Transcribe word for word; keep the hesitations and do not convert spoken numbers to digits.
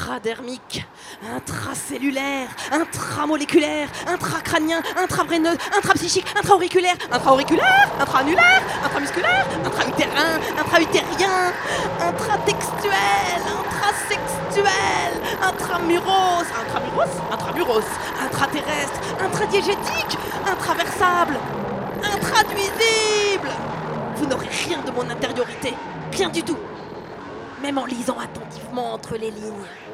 intradermique, intracellulaire, intramoléculaire, intracrânien, intraveineux, intrapsychique, intra-auriculaire, intra-auriculaire, intra-annulaire, intramusculaire, intra-utérin, intra-utérien, intratextuel, intrasexuel, intramuros, intramuros, intramuros, intraterrestre, intradiégétique, intraversable, intraduisible. Vous n'aurez rien de mon intériorité, rien du tout, même en lisant attentivement entre les lignes.